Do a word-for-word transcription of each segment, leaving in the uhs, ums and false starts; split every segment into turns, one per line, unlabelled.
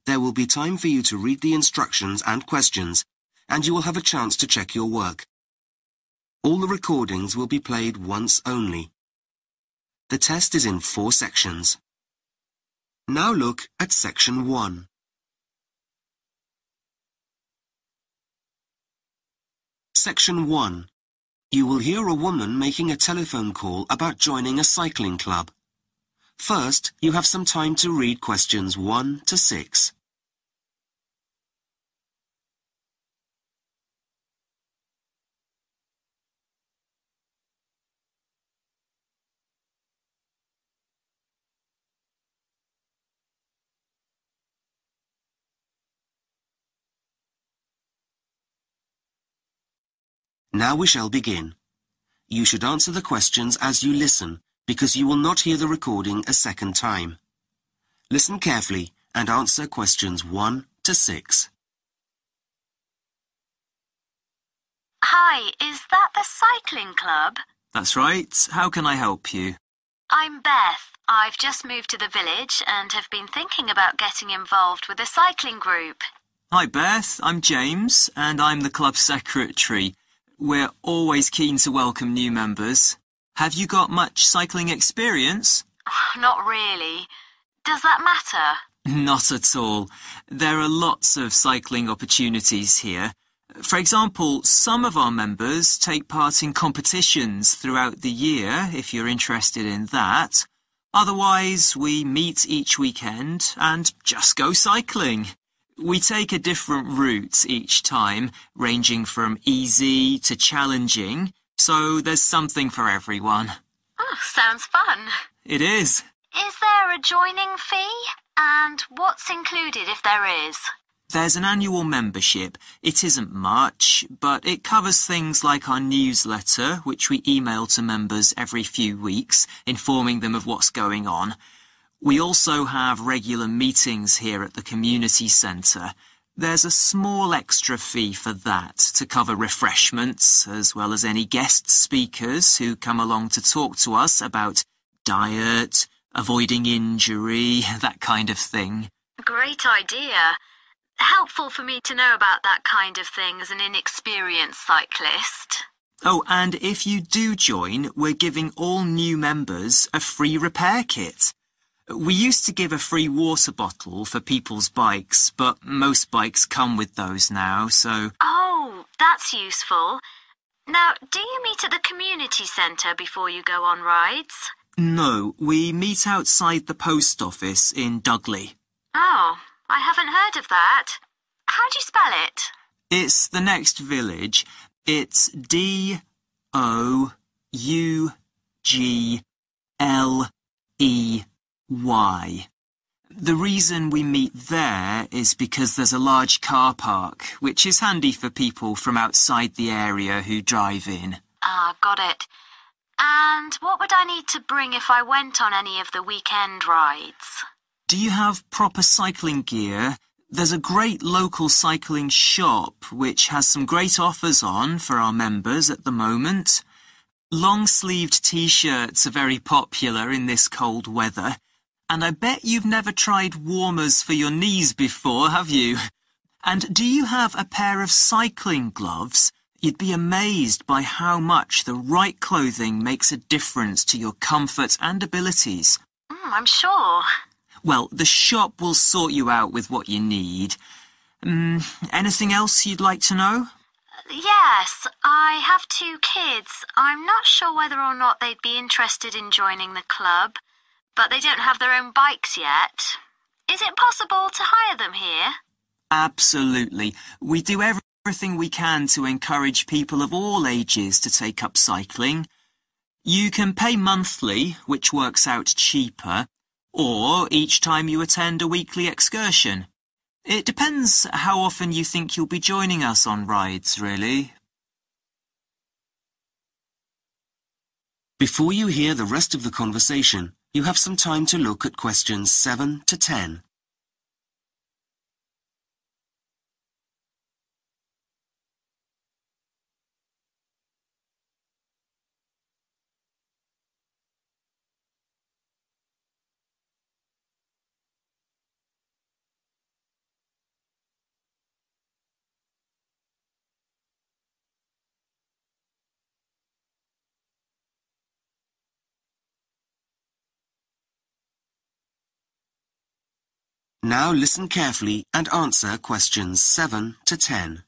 There will be time for you to read the instructions and questions, and you will have a chance to check your work. All the recordings will be played once only. The test is in four sections. Now look at section one. Section one. You will hear a woman making a telephone call about joining a cycling club. First, you have some time to read questions one to six. Now we shall begin. You should answer the questions as you listen, because you will not hear the recording a second time. Listen carefully and answer questions one to six.
Hi, is that the cycling club?
That's right. How can I help you?
I'm Beth. I've just moved to the village and have been thinking about getting involved with a cycling group.
Hi, Beth. I'm James, and I'm the club secretary. We're always keen to welcome new members. Have you got much cycling experience?
Not really. Does that matter?
Not at all. There are lots of cycling opportunities here. For example, some of our members take part in competitions throughout the year, if you're interested in that. Otherwise, we meet each weekend and just go cycling. We take a different route each time, ranging from easy to challenging, so there's something for everyone.
Oh, sounds fun.
It is.
Is there a joining fee? And what's included if there is?
There's an annual membership. It isn't much, but it covers things like our newsletter, which we email to members every few weeks, informing them of what's going on. We also have regular meetings here at the community centre. There's a small extra fee for that to cover refreshments, as well as any guest speakers who come along to talk to us about diet, avoiding injury, that kind of thing.
Great idea. Helpful for me to know about that kind of thing as an inexperienced cyclist.
Oh, and if you do join, we're giving all new members a free repair kit. We used to give a free water bottle for people's bikes, but most bikes come with those now, so...
Oh, that's useful. Now, do you meet at the community centre before you go on rides?
No, we meet outside the post office in Dugley.
Oh, I haven't heard of that. How do you spell it?
It's the next village. It's D O U G L E Y. The reason we meet there is because there's a large car park, which is handy for people from outside the area who drive in.
Ah, got it. And what would I need to bring if I went on any of the weekend rides?
Do you have proper cycling gear? There's a great local cycling shop which has some great offers on for our members at the moment. Long-sleeved t-shirts are very popular in this cold weather. And I bet you've never tried warmers for your knees before, have you? And do you have a pair of cycling gloves? You'd be amazed by how much the right clothing makes a difference to your comfort and abilities.
Mm, I'm sure.
Well, the shop will sort you out with what you need. Um, anything else you'd like to know?
Yes, I have two kids. I'm not sure whether or not they'd be interested in joining the club. But they don't have their own bikes yet. Is it possible to hire them here?
Absolutely. We do everything we can to encourage people of all ages to take up cycling. You can pay monthly, which works out cheaper, or each time you attend a weekly excursion. It depends how often you think you'll be joining us on rides, really.
Before you hear the rest of the conversation, you have some time to look at questions seven to ten. Now listen carefully and answer questions seven to ten.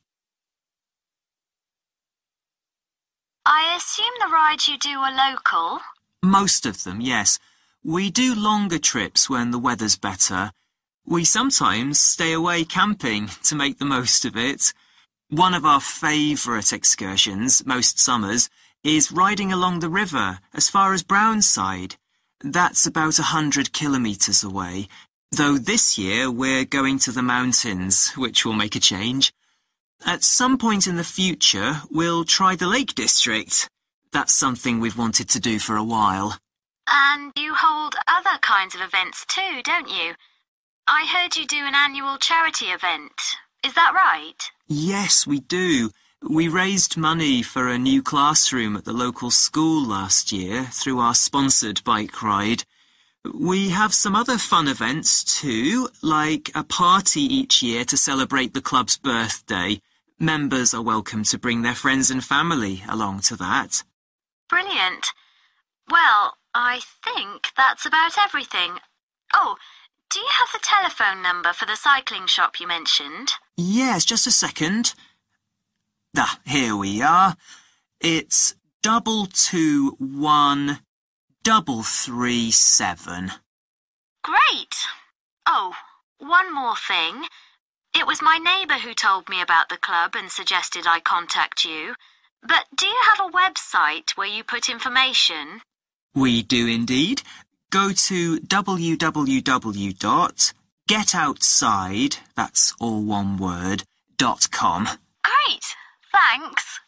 I assume the rides you do are local?
Most of them, yes. We do longer trips when the weather's better. We sometimes stay away camping to make the most of it. One of our favourite excursions, most summers, is riding along the river as far as Brownside. That's about a hundred kilometres away, though this year we're going to the mountains, which will make a change. At some point in the future, we'll try the Lake District. That's something we've wanted to do for a while.
And you hold other kinds of events too, don't you? I heard you do an annual charity event. Is that right?
Yes, we do. We raised money for a new classroom at the local school last year through our sponsored bike ride. We have some other fun events too, like a party each year to celebrate the club's birthday. Members are welcome to bring their friends and family along to that.
Brilliant. Well, I think that's about everything. Oh, do you have the telephone number for the cycling shop you mentioned?
Yes, just a second. Ah, here we are. It's double two one double three seven.
Great. Oh, one more thing. It was my neighbour who told me about the club and suggested I contact you. But do you have a website where you put information?
We do indeed. Go to w w w dot get outside, that's all one word, dot com.
Great. Thanks.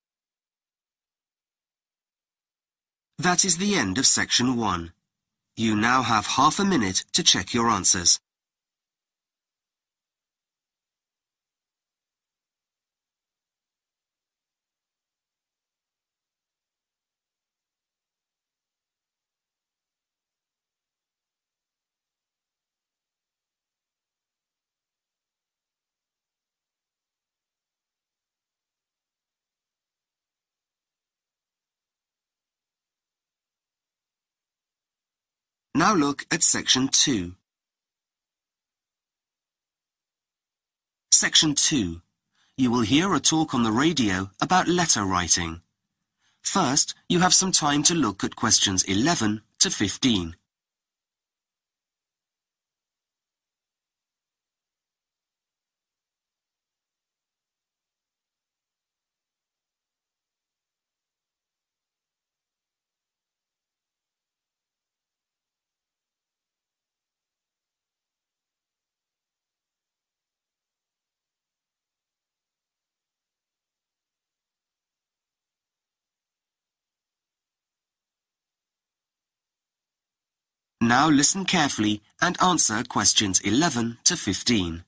That is the end of section one. You now have half a minute to check your answers. Now look at section two. Section two. You will hear a talk on the radio about letter writing. First, you have some time to look at questions eleven to fifteen. Now listen carefully and answer questions eleven to fifteen.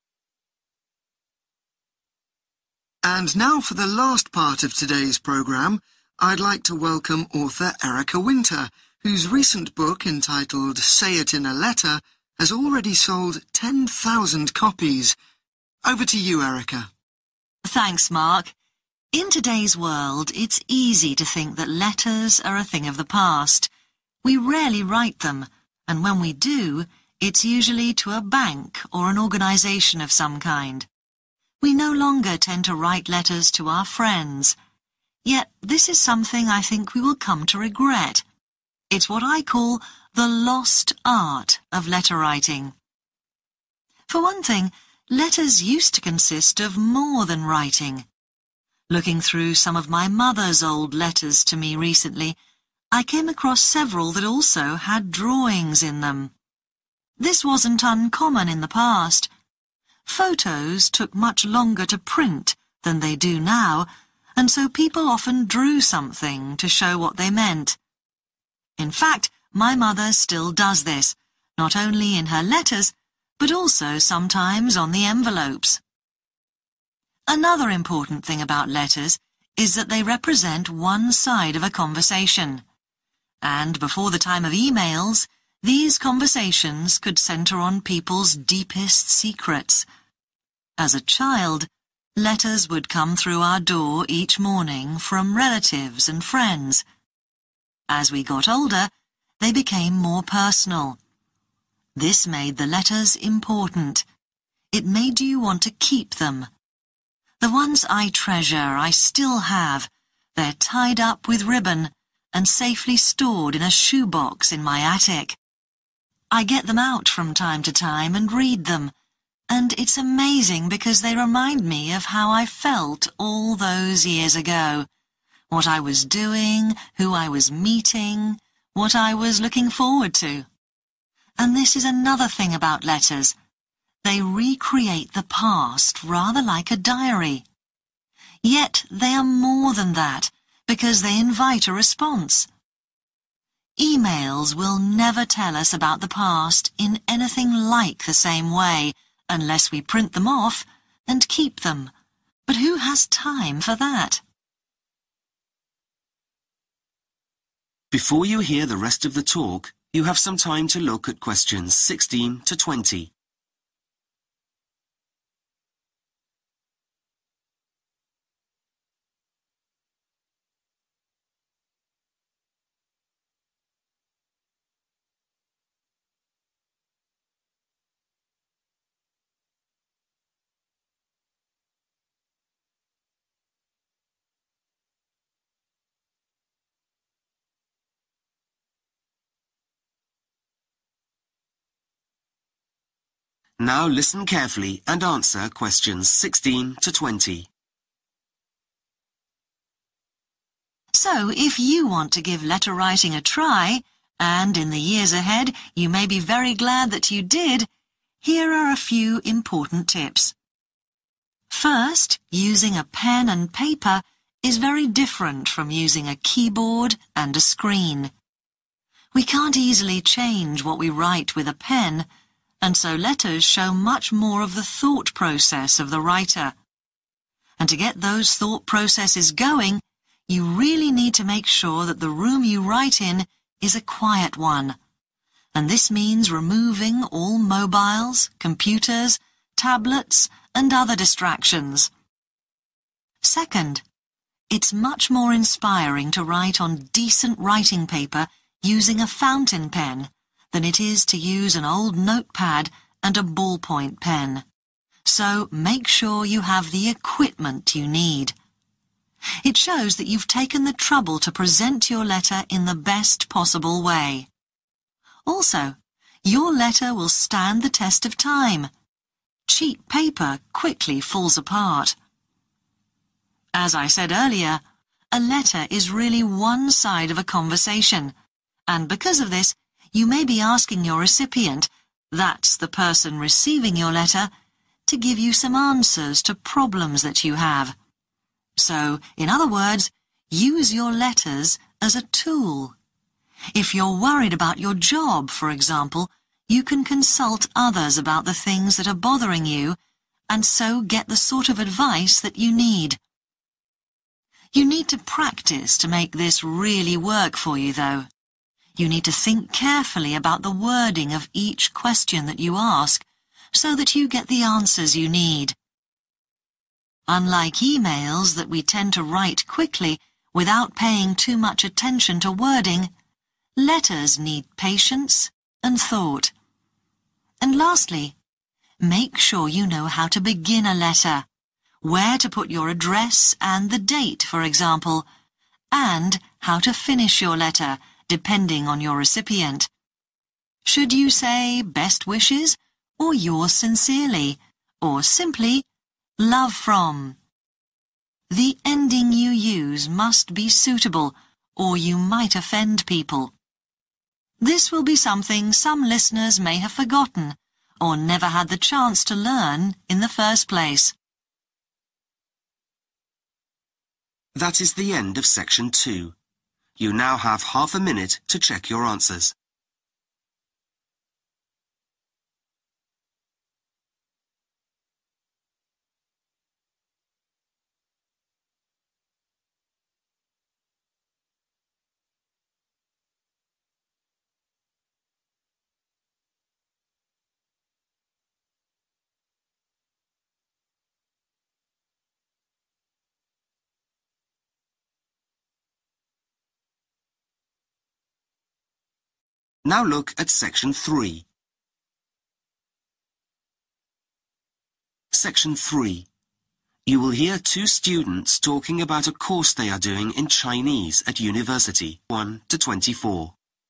And now for the last part of today's programme, I'd like to welcome author Erica Winter, whose recent book entitled Say It in a Letter has already sold ten thousand copies. Over to you, Erica.
Thanks, Mark. In today's world, it's easy to think that letters are a thing of the past. We rarely write them, and when we do, it's usually to a bank or an organisation of some kind. We no longer tend to write letters to our friends. Yet this is something I think we will come to regret. It's what I call the lost art of letter writing. For one thing, letters used to consist of more than writing. Looking through some of my mother's old letters to me recently, I came across several that also had drawings in them. This wasn't uncommon in the past. Photos took much longer to print than they do now, and so people often drew something to show what they meant. In fact, my mother still does this, not only in her letters, but also sometimes on the envelopes. Another important thing about letters is that they represent one side of a conversation. And before the time of emails, these conversations could centre on people's deepest secrets. As a child, letters would come through our door each morning from relatives and friends. As we got older, they became more personal. This made the letters important. It made you want to keep them. The ones I treasure I still have. They're tied up with ribbon and safely stored in a shoebox in my attic. I get them out from time to time and read them, and it's amazing because they remind me of how I felt all those years ago, what I was doing, who I was meeting, what I was looking forward to. And this is another thing about letters. They recreate the past rather like a diary. Yet they are more than that, because they invite a response. Emails will never tell us about the past in anything like the same way, unless we print them off and keep them. But who has time for that?
Before you hear the rest of the talk, you have some time to look at questions sixteen to twenty. Now listen carefully and answer questions sixteen to twenty.
So, if you want to give letter writing a try, and in the years ahead you may be very glad that you did, here are a few important tips. First, using a pen and paper is very different from using a keyboard and a screen. We can't easily change what we write with a pen, and so letters show much more of the thought process of the writer. And to get those thought processes going, you really need to make sure that the room you write in is a quiet one. And this means removing all mobiles, computers, tablets, and other distractions. Second, it's much more inspiring to write on decent writing paper using a fountain pen than it is to use an old notepad and a ballpoint pen. So make sure you have the equipment you need. It shows that you've taken the trouble to present your letter in the best possible way. Also, your letter will stand the test of time. Cheap paper quickly falls apart. As I said earlier, a letter is really one side of a conversation, and because of this, you may be asking your recipient, that's the person receiving your letter, to give you some answers to problems that you have. So, in other words, use your letters as a tool. If you're worried about your job, for example, you can consult others about the things that are bothering you, and so get the sort of advice that you need. You need to practice to make this really work for you, though. You need to think carefully about the wording of each question that you ask, so that you get the answers you need. Unlike emails that we tend to write quickly without paying too much attention to wording, letters need patience and thought. And lastly, make sure you know how to begin a letter, where to put your address and the date, for example, and how to finish your letter, depending on your recipient. Should you say best wishes, or yours sincerely, or simply love from? The ending you use must be suitable, or you might offend people. This will be something some listeners may have forgotten, or never had the chance to learn in the first place.
That is the end of section two. You now have half a minute to check your answers. Now look at section three. section three. You will hear two students talking about a course they are doing in Chinese at university, one to twenty-four.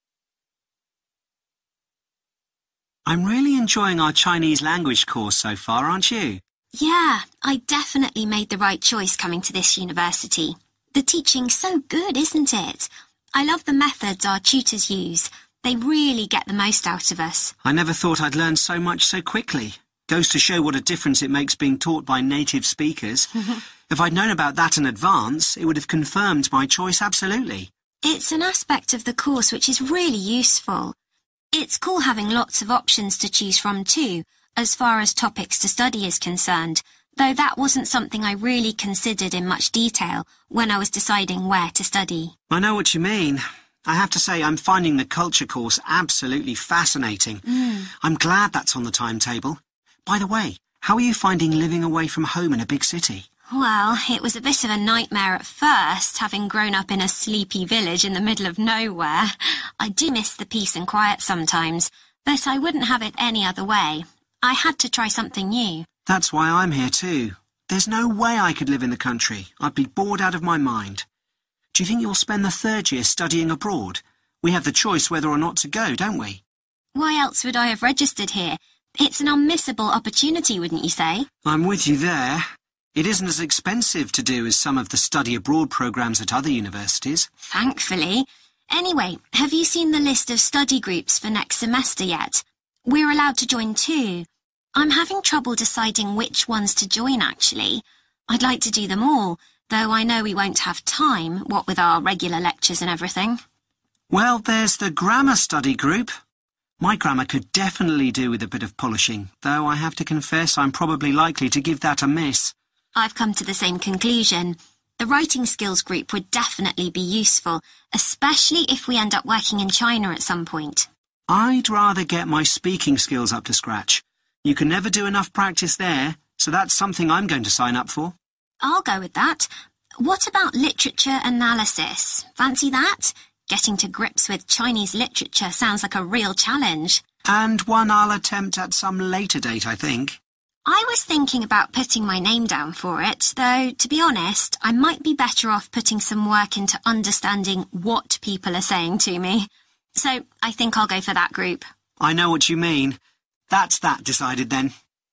I'm really enjoying our Chinese language course so far, aren't you?
Yeah, I definitely made the right choice coming to this university. The teaching's so good, isn't it? I love the methods our tutors use. They really get the most out of us.
I never thought I'd learn so much so quickly. Goes to show what a difference it makes being taught by native speakers. If I'd known about that in advance, it would have confirmed my choice absolutely.
It's an aspect of the course which is really useful. It's cool having lots of options to choose from too, as far as topics to study is concerned, though that wasn't something I really considered in much detail when I was deciding where to study.
I know what you mean. I have to say I'm finding the culture course absolutely fascinating.
Mm.
I'm glad that's on the timetable. By the way, how are you finding living away from home in a big city?
Well, it was a bit of a nightmare at first, having grown up in a sleepy village in the middle of nowhere. I do miss the peace and quiet sometimes, but I wouldn't have it any other way. I had to try something new.
That's why I'm here too. There's no way I could live in the country. I'd be bored out of my mind. Do you think you'll spend the third year studying abroad? We have the choice whether or not to go, don't we?
Why else would I have registered here? It's an unmissable opportunity, wouldn't you say?
I'm with you there. It isn't as expensive to do as some of the study abroad programmes at other universities.
Thankfully. Anyway, have you seen the list of study groups for next semester yet? We're allowed to join two. I'm having trouble deciding which ones to join, actually. I'd like to do them all, though I know we won't have time, what with our regular lectures and everything.
Well, there's the grammar study group. My grammar could definitely do with a bit of polishing, though I have to confess I'm probably likely to give that a miss.
I've come to the same conclusion. The writing skills group would definitely be useful, especially if we end up working in China at some point.
I'd rather get my speaking skills up to scratch. You can never do enough practice there, so that's something I'm going to sign up for.
I'll go with that. What about literature analysis? Fancy that? Getting to grips with Chinese literature sounds like a real challenge.
And one I'll attempt at some later date, I think.
I was thinking about putting my name down for it, though, to be honest, I might be better off putting some work into understanding what people are saying to me. So I think I'll go for that group.
I know what you mean. That's that decided then.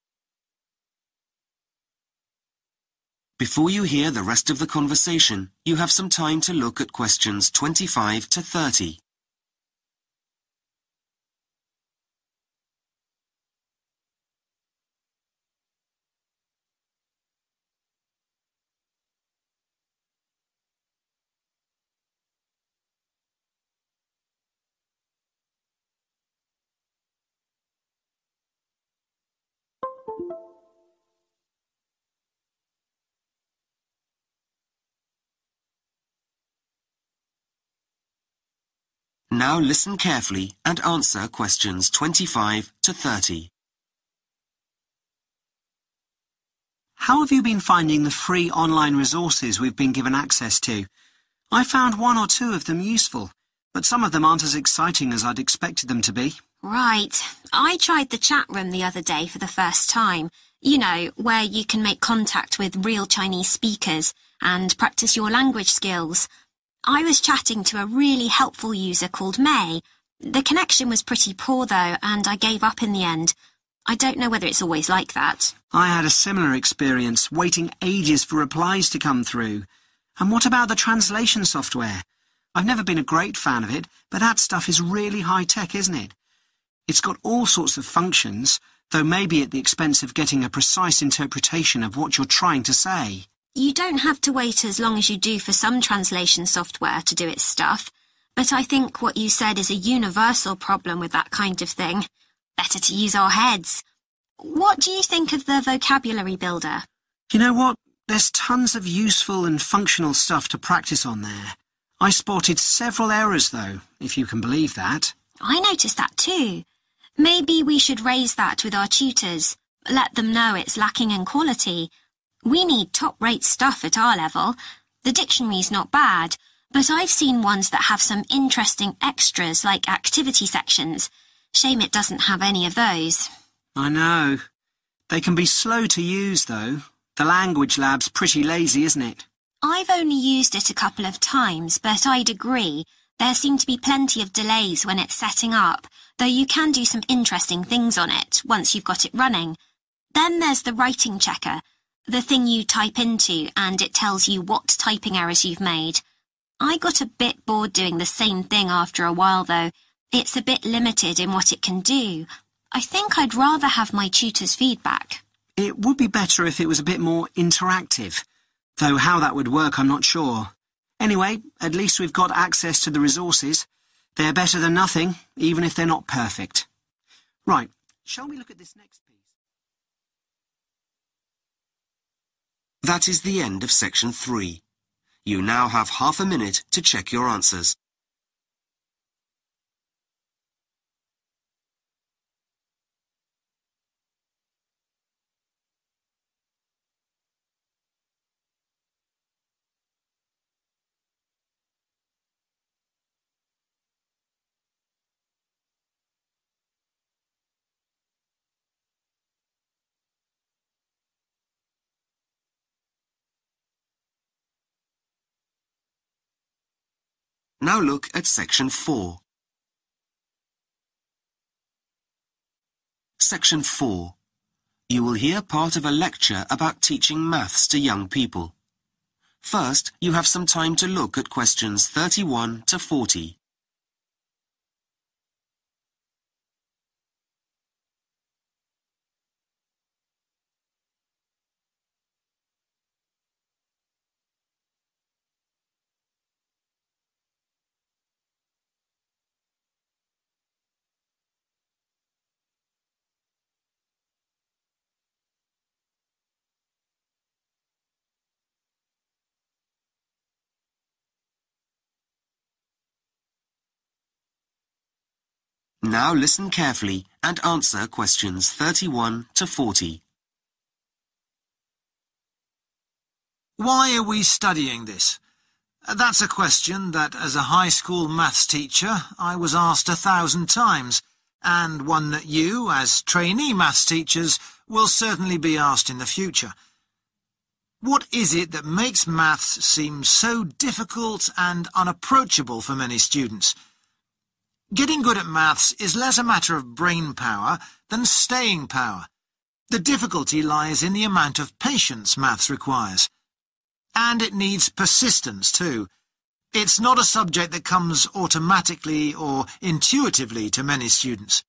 Before you hear the rest of the conversation, you have some time to look at questions twenty-five to thirty. Now listen carefully and answer questions twenty-five to thirty.
How have you been finding the free online resources we've been given access to? I found one or two of them useful, but some of them aren't as exciting as I'd expected them to be.
Right. I tried the chat room the other day for the first time. You know, where you can make contact with real Chinese speakers and practice your language skills. I was chatting to a really helpful user called May. The connection was pretty poor though, and I gave up in the end. I don't know whether it's always like that.
I had a similar experience, waiting ages for replies to come through. And what about the translation software? I've never been a great fan of it, but that stuff is really high-tech, isn't it? It's got all sorts of functions, though maybe at the expense of getting a precise interpretation of what you're trying to say.
You don't have to wait as long as you do for some translation software to do its stuff, but I think what you said is a universal problem with that kind of thing. Better to use our heads. What do you think of the vocabulary builder?
You know what? There's tons of useful and functional stuff to practice on there. I spotted several errors, though, if you can believe that.
I noticed that too. Maybe we should raise that with our tutors. Let them know it's lacking in quality. We need top-rate stuff at our level. The dictionary's not bad, but I've seen ones that have some interesting extras like activity sections. Shame it doesn't have any of those.
I know. They can be slow to use, though. The language lab's pretty lazy, isn't it?
I've only used it a couple of times, but I'd agree. There seem to be plenty of delays when it's setting up, though you can do some interesting things on it once you've got it running. Then there's the writing checker, the thing you type into and it tells you what typing errors you've made. I got a bit bored doing the same thing after a while, though. It's a bit limited in what it can do. I think I'd rather have my tutor's feedback.
It would be better if it was a bit more interactive, though how that would work I'm not sure. Anyway, at least we've got access to the resources. They're better than nothing, even if they're not perfect. Right, shall we look at this next piece?
That is the end of section three. You now have half a minute to check your answers. Now look at section four. Section four. You will hear part of a lecture about teaching maths to young people. First, you have some time to look at questions thirty-one to forty. Now listen carefully and answer questions thirty-one to forty.
Why are we studying this? That's a question that, as a high school maths teacher, I was asked a thousand times, and one that you, as trainee maths teachers, will certainly be asked in the future. What is it that makes maths seem so difficult and unapproachable for many students? Getting good at maths is less a matter of brain power than staying power. The difficulty lies in the amount of patience maths requires. And it needs persistence too. It's not a subject that comes automatically or intuitively to many students.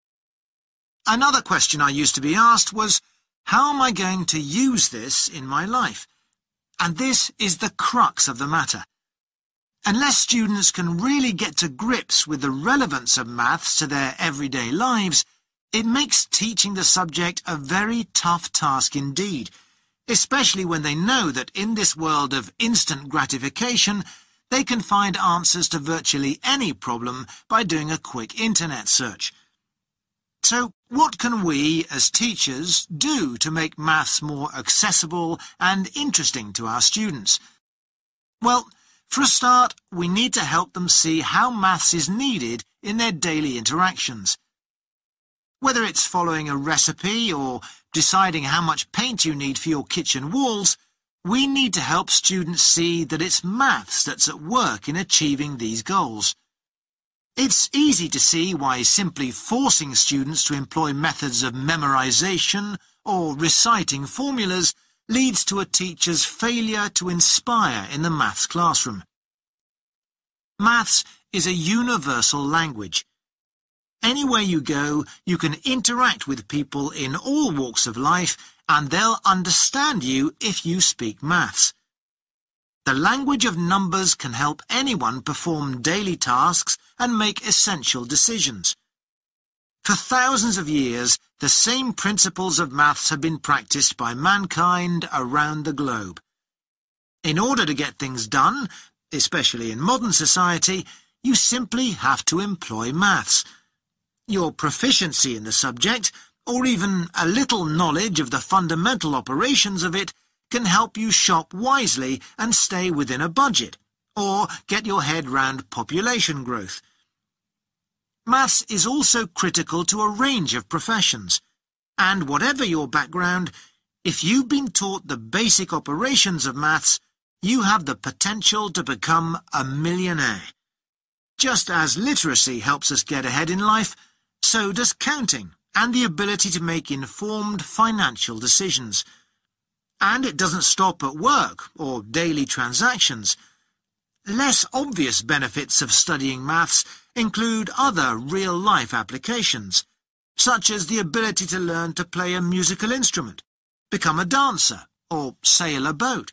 Another question I used to be asked was, how am I going to use this in my life? And this is the crux of the matter. Unless students can really get to grips with the relevance of maths to their everyday lives, it makes teaching the subject a very tough task indeed, especially when they know that in this world of instant gratification, they can find answers to virtually any problem by doing a quick internet search. So, what can we, as teachers, do to make maths more accessible and interesting to our students? Well, for a start, we need to help them see how maths is needed in their daily interactions. Whether it's following a recipe or deciding how much paint you need for your kitchen walls, we need to help students see that it's maths that's at work in achieving these goals. It's easy to see why simply forcing students to employ methods of memorization or reciting formulas leads to a teacher's failure to inspire in the maths classroom. Maths is a universal language. Anywhere you go, you can interact with people in all walks of life, and they'll understand you if you speak maths. The language of numbers can help anyone perform daily tasks and make essential decisions. For thousands of years, the same principles of maths have been practiced by mankind around the globe. In order to get things done, especially in modern society, you simply have to employ maths. Your proficiency in the subject, or even a little knowledge of the fundamental operations of it, can help you shop wisely and stay within a budget, or get your head round population growth. Maths is also critical to a range of professions, And whatever your background, if you've been taught the basic operations of maths, you have the potential to become a millionaire. Just as literacy helps us get ahead in life, so does counting and the ability to make informed financial decisions. And it doesn't stop at work or daily transactions. Less obvious benefits of studying maths include other real-life applications, such as the ability to learn to play a musical instrument, become a dancer, or sail a boat.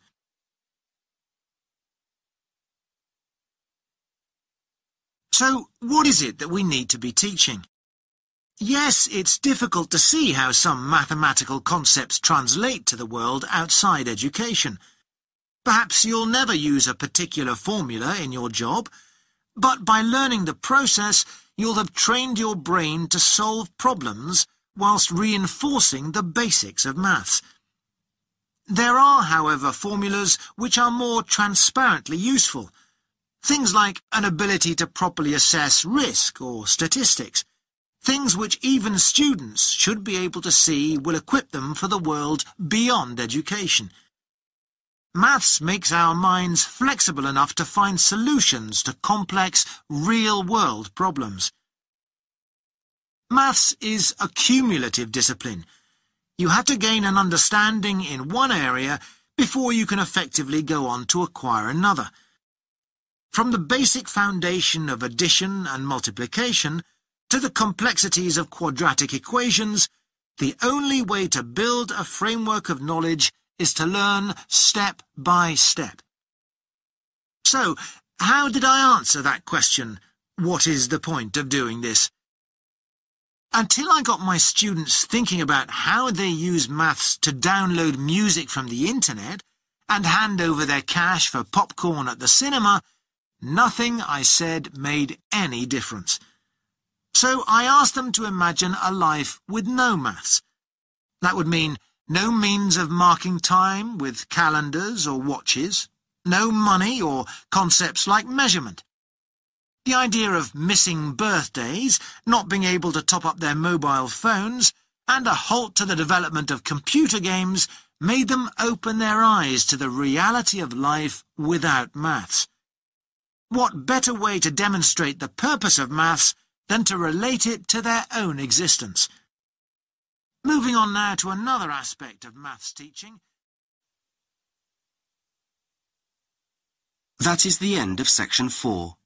So, what is it that we need to be teaching? Yes, it's difficult to see how some mathematical concepts translate to the world outside education. Perhaps you'll never use a particular formula in your job, but by learning the process, you'll have trained your brain to solve problems whilst reinforcing the basics of maths. There are, however, formulas which are more transparently useful. Things like an ability to properly assess risk or statistics. Things which even students should be able to see will equip them for the world beyond education. Maths makes our minds flexible enough to find solutions to complex, real-world problems. Maths is a cumulative discipline. You have to gain an understanding in one area before you can effectively go on to acquire another. From the basic foundation of addition and multiplication to the complexities of quadratic equations, the only way to build a framework of knowledge is to learn step by step. So, how did I answer that question, what is the point of doing this? Until I got my students thinking about how they use maths to download music from the internet and hand over their cash for popcorn at the cinema, nothing I said made any difference. So I asked them to imagine a life with no maths. That would mean no means of marking time with calendars or watches, no money or concepts like measurement. The idea of missing birthdays, not being able to top up their mobile phones, and a halt to the development of computer games made them open their eyes to the reality of life without maths. What better way to demonstrate the purpose of maths than to relate it to their own existence? Moving on now to another aspect of maths teaching.
That is the end of section four.